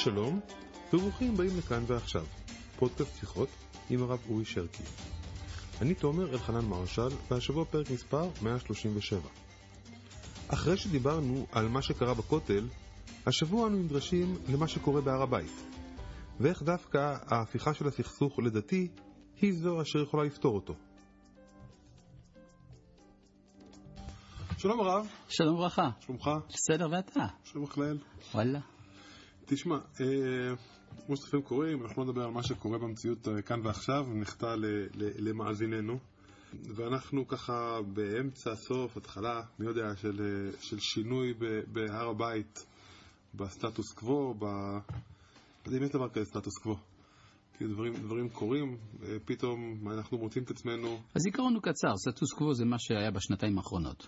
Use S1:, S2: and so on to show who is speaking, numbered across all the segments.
S1: שלום וברוכים באים לכאן ועכשיו, פודקאסט שיחות עם הרב אורי שרקי. אני תומר אלחנן מרשל, והשבוע פרק מספר 137. אחרי שדיברנו על מה שקרה בכותל, השבוע אנו נדרשים למה שקורה בהר הבית, ואיך דווקא ההפיכה של הסכסוך לדתי היא זו אשר יכולה לפתור אותו. שלום הרב.
S2: שלום ברכה.
S1: שלומך?
S2: בסדר, ואתה?
S1: שלומך לאל.
S2: וואלה.
S1: תשמע, כמו שצופים קוראים, אנחנו לא נדבר על מה שקורה במציאות כאן ועכשיו, נחתה למאזיננו, ואנחנו ככה באמצע, סוף, התחלה, מי יודע, של שינוי בהר הבית, בסטטוס קוו, לא יודע אם יש דבר כזה סטטוס קוו, כי דברים קורים, פתאום אנחנו מוצאים את עצמנו.
S2: הזיכרון הוא קצר, סטטוס קוו זה מה שהיה בשנתיים האחרונות.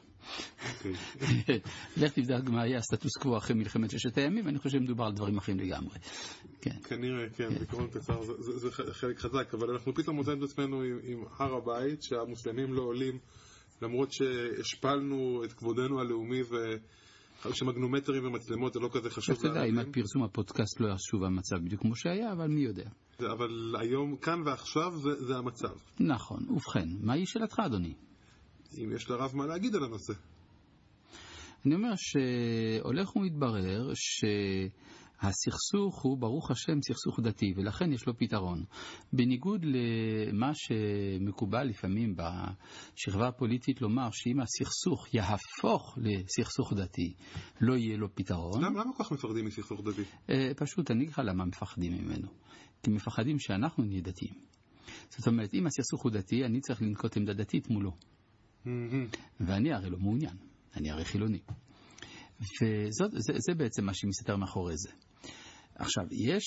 S2: לך תבדק מה היה סטטוס קוו אחרי מלחמת ששת הימים, ואני חושב שמדובר על דברים אחרים לגמרי.
S1: כנראה, כן, זיכרון קצר זה חלק חזק, אבל אנחנו פתאום מוצאים את עצמנו עם הר הבית, שהמוסלמים לא עולים, למרות שהשפלנו את כבודנו הלאומי שמגנומטרים ומצלמות זה לא כזה חשוב.
S2: אתה יודע, אם הפרסום הפודקאסט לא ישוב המצב בדיוק כמו שהיה, אבל מי יודע.
S1: אבל היום, כאן ועכשיו, זה המצב.
S2: נכון, ובכן, מהי שאלתך, אדוני?
S1: אם יש לרב מה להגיד על הנושא.
S2: אני אומר שהולך ומתברר שהסכסוך הוא ברוך השם סכסוך דתי, ולכן יש לו פתרון. בניגוד למה שמקובל לפעמים בשכבה הפוליטית לומר שאם הסכסוך יהפוך לסכסוך דתי לא יהיה לו פתרון.
S1: למה כל כך מפחדים מסכסוך דתי?
S2: פשוט אני אגיד לך למה מפחדים ממנו. כי מפחדים שאנחנו נהיה דתיים. זאת אומרת, אם הסכסוך הוא דתי, אני צריך לנקוט עמדה דתית מולו. ואני הרי לא מעוניין. אני הרי חילוני. וזה בעצם מה שמסתתר מאחורי זה. עכשיו,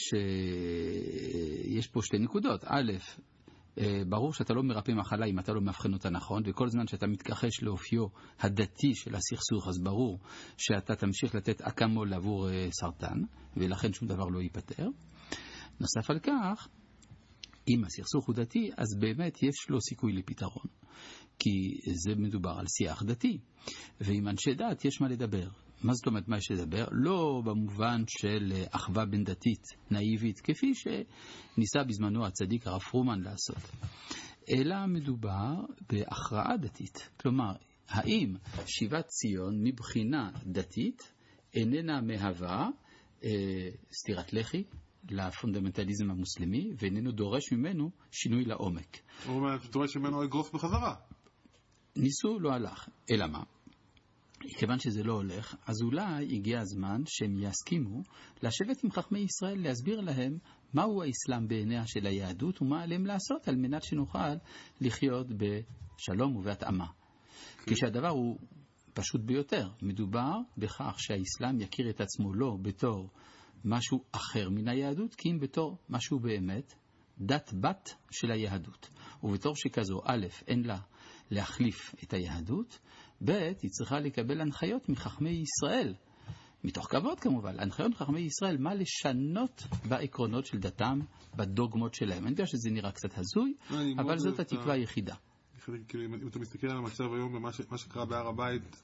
S2: יש פה שתי נקודות. א', ברור שאתה לא מרפא מחלה אם אתה לא מאבחן אותה נכון, וכל זמן שאתה מתכחש לאופיו הדתי של הסכסוך, אז ברור שאתה תמשיך לתת אקמול עבור סרטן, ולכן שום דבר לא ייפטר. נוסף על כך, אם הסכסוך הוא דתי, אז באמת יש לו סיכוי לפתרון. כי זה מדובר על שיח דתי. ועם אנשי דת יש מה לדבר. מה זאת אומרת מה יש לדבר? לא במובן של אחווה בין דתית נאיבית, כפי שניסה בזמנו הצדיק הרב פרומן לעשות. אלא מדובר בהכרעה דתית. כלומר, האם שיבת ציון מבחינה דתית איננה מהווה סתירת לחי לפונדמנטליזם המוסלמי, ואיננו דורש ממנו שינוי לעומק.
S1: הוא אומר, דורש ממנו אגרוף בחזרה.
S2: ניסו לא הלך. אלא מה? כיוון שזה לא הולך, אז אולי הגיע הזמן שהם יסכימו לשבת עם חכמי ישראל, להסביר להם מהו האסלאם בעיניה של היהדות, ומה עליהם לעשות על מנת שנוכל לחיות בשלום ובהתאמה. כשהדבר הוא פשוט ביותר. מדובר בכך שהאסלאם יכיר את עצמו לא בתור משהו אחר מן היהדות, כי אם בתור משהו באמת דת בת של היהדות. ובתור שכזו, א', אין לה להחליף את היהדות, ב', היא צריכה לקבל הנחיות מחכמי ישראל, מתוך כבוד כמובן, הנחיות מחכמי ישראל, מה לשנות בעקרונות של דתם, בדוגמות שלהם. אני יודע שזה נראה קצת הזוי, אבל זאת התקווה היחידה.
S1: אם אתה מסתכל על המצב היום ומה שקרה בהר הבית,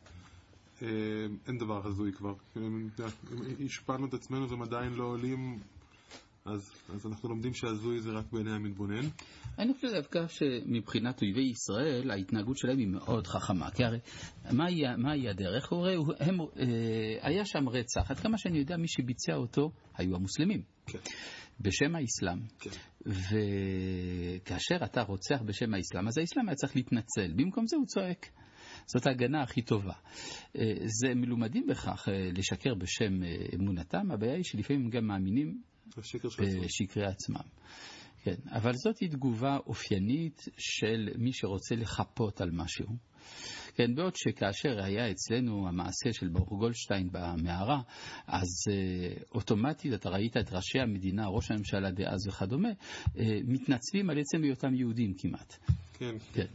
S1: אין דבר הזוי כבר. אם השפענו את עצמנו והם עדיין לא עולים, אז אנחנו לומדים שהזוי זה רק בעיני המתבונן.
S2: אני חושב דווקא שמבחינת אויבי ישראל ההתנהגות שלהם היא מאוד חכמה. כי הרי מה היא הדרך? היה שם רצח, עד כמה שאני יודע מי שביצע אותו היו המוסלמים.
S1: כן.
S2: בשם האסלאם.
S1: כן.
S2: וכאשר אתה רוצח בשם האסלאם, אז האסלאם היה צריך להתנצל. במקום זה הוא צועק. זאת ההגנה הכי טובה. זה מלומדים בכך לשקר בשם אמונתם, הבעיה היא שלפעמים הם גם מאמינים בשקרי עצמם. כן, אבל זאת היא תגובה אופיינית של מי שרוצה לחפות על משהו. כן, בעוד שכאשר היה אצלנו המעשה של ברוך גולדשטיין במערה, אז אוטומטית אתה ראית את ראשי המדינה, ראש הממשלה דאז וכדומה, מתנצלים על עצם היותם יהודים כמעט.
S1: כן, כן.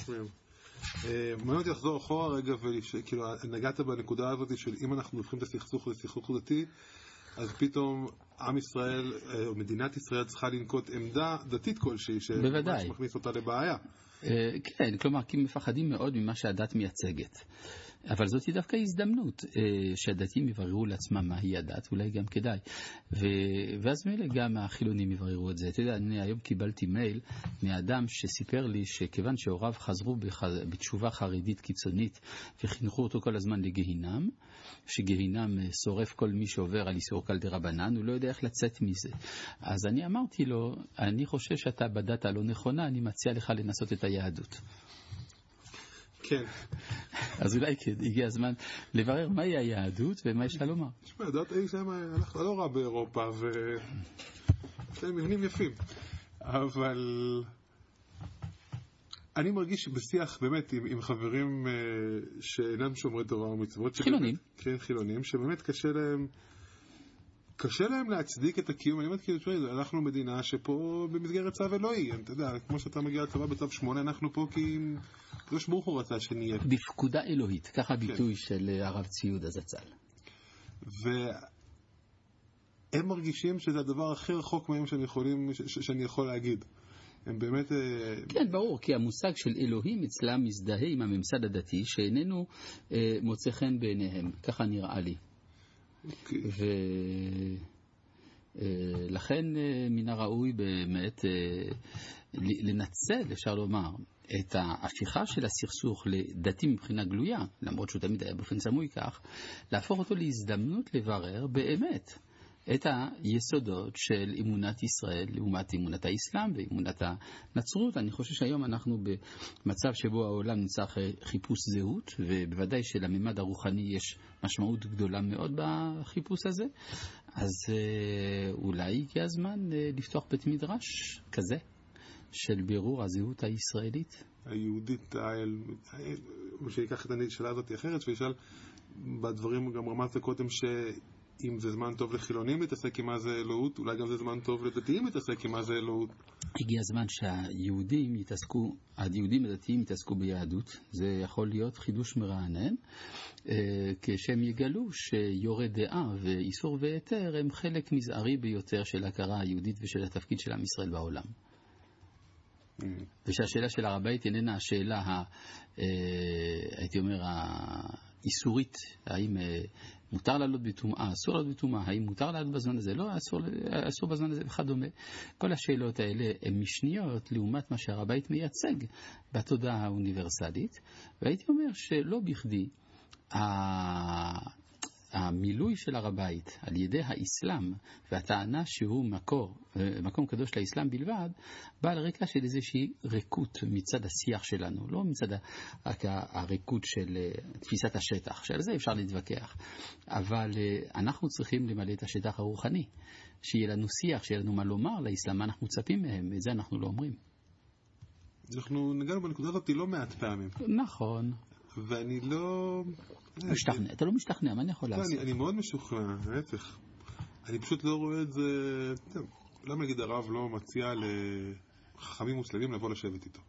S1: מעניין אותי לחזור אחורה רגע, וכאילו נגעת בנקודה הזאת של אם אנחנו הופכים את הסכסוך לסכסוך דתי, אז פתאום עם ישראל, או מדינת ישראל צריכה לנקוט עמדה דתית כלשהי, שמכניס אותה לבעיה.
S2: כן, כלומר, כי מפחדים מאוד ממה שהדת מייצגת. אבל זאת היא דווקא הזדמנות שהדתיים יבררו לעצמם מהי הדת, אולי גם כדאי. ואז מילא גם החילונים יבררו את זה. אתה יודע, אני היום קיבלתי מייל מאדם שסיפר לי שכיוון שהוריו חזרו בתשובה חרדית קיצונית וחינכו אותו כל הזמן לגהינם, שגהינם שורף כל מי שעובר על איסור קל דרבנן, הוא לא יודע איך לצאת מזה. אז אני אמרתי לו, אני חושב שאתה בדת הלא נכונה, אני מציע לך לנסות את היהדות.
S1: כן.
S2: אז אולי כן, הגיע הזמן לברר מהי היהדות ומה יש לה לומר.
S1: תשמע, הדת אי שם הלכת לא רע באירופה, ויש להם מבנים יפים. אבל אני מרגיש בשיח באמת עם חברים שאינם שומרי תורה ומצוות.
S2: חילונים.
S1: כן, חילונים, שבאמת קשה להם להצדיק את הקיום. אני אומרת, כאילו, אנחנו מדינה שפה במסגרת צו אלוהי. אתה יודע, כמו שאתה מגיע לצבא בצו 8, אנחנו פה כי הקדוש ברוך הוא רצה שנהיה.
S2: בפקודה אלוהית, ככה ביטוי של הרב ציודה זצ"ל.
S1: והם מרגישים שזה הדבר הכי רחוק מהם שאני יכול להגיד. הם באמת...
S2: כן, ברור, כי המושג של אלוהים אצלם מזדהה עם הממסד הדתי, שאיננו מוצא חן בעיניהם. ככה נראה לי. ולכן מן הראוי באמת לנצל, אפשר לומר, את ההפיכה של הסכסוך לדתי מבחינה גלויה, למרות שהוא תמיד היה באופן סמוי כך, להפוך אותו להזדמנות לברר באמת את היסודות של אמונת ישראל לעומת אמונת האסלאם ואמונת הנצרות. אני חושב שהיום אנחנו במצב שבו העולם נמצא חיפוש זהות, ובוודאי שלממד הרוחני יש משמעות גדולה מאוד בחיפוש הזה. אז אולי הגיע הזמן לפתוח בית מדרש כזה של בירור הזהות הישראלית.
S1: היהודית, שיקח את השאלה הזאת אחרת, וישאל בדברים, גם רמזת קודם אם זה זמן טוב לחילונים להתעסק עם מה זה אלוהות, אולי גם זה זמן טוב לדתיים להתעסק עם מה זה אלוהות.
S2: הגיע הזמן שהיהודים הדתיים יתעסקו ביהדות. זה יכול להיות חידוש מרענן, כשהם יגלו שיורה דעה ואיסור והיתר הם חלק מזערי ביותר של ההכרה היהודית ושל התפקיד של עם ישראל בעולם. ושהשאלה של הר הבית איננה השאלה, הייתי אומר, האיסורית, האם מותר לעלות בטומאה, אסור לעלות בטומאה, האם מותר לעלות בזמן הזה, לא, אסור בזמן הזה וכדומה. כל השאלות האלה הן משניות לעומת מה שהר הבית מייצג בתודעה האוניברסלית, והייתי אומר שלא בכדי המילוי של הר הבית על ידי האסלאם והטענה שהוא מקום קדוש לאסלאם בלבד, בא על רקע של איזושהי ריקות מצד השיח שלנו, לא מצד הריקות של תפיסת השטח, שעל זה אפשר להתווכח, אבל אנחנו צריכים למלא את השטח הרוחני, שיהיה לנו שיח, שיהיה לנו מה לומר לאסלאם, מה אנחנו מצפים מהם, את זה אנחנו לא אומרים.
S1: אנחנו נגענו בנקודה הזאת לא מעט פעמים.
S2: נכון.
S1: ואני לא...
S2: משתכנע, אתה לא משתכנע, מה אני יכול לעשות?
S1: אני מאוד משוכנע, להפך. אני פשוט לא רואה את זה... למה נגיד הרב לא מציע לחכמים מוסלמים לבוא לשבת איתו?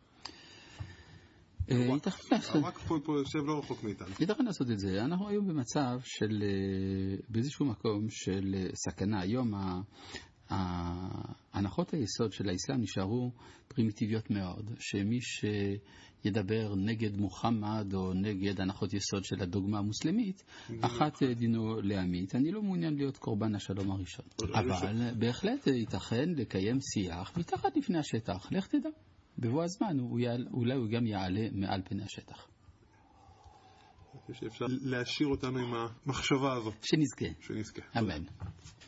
S1: רק פה יושב לא רחוק מאיתנו.
S2: ייתכן לעשות את זה. אנחנו היום במצב של... באיזשהו מקום של סכנה. היום הנחות היסוד של האסלאם נשארו פרימיטיביות מאוד, שמי שידבר נגד מוחמד או נגד הנחות יסוד של הדוגמה המוסלמית, אחת דינו להמית. אני לא מעוניין להיות קורבן השלום הראשון. אבל בהחלט ייתכן לקיים שיח מתחת לפני השטח. לך תדע. בבוא הזמן אולי הוא גם יעלה מעל פני השטח.
S1: שאפשר להשאיר אותנו עם המחשבה הזאת.
S2: שנזכה.
S1: אמן.